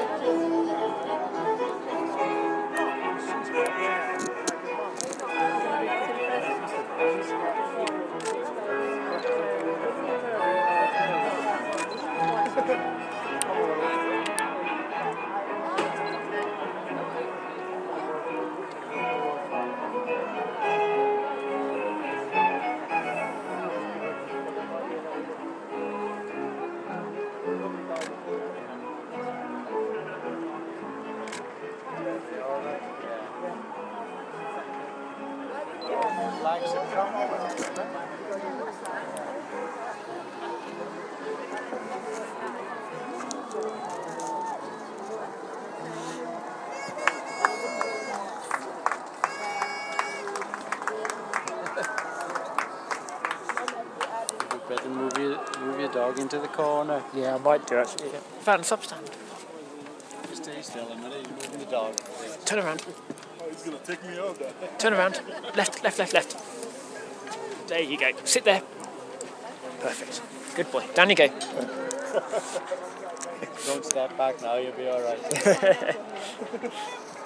Better move your dog into the corner. Yeah, I might do actually. Found a substand. Just stay still a minute, you're moving the dog. Turn around. Oh, he's going to take me out there. Turn around. Left, left, left, left. There you go. Sit there. Perfect. Good boy. Down you go. Don't step back now, you'll be alright.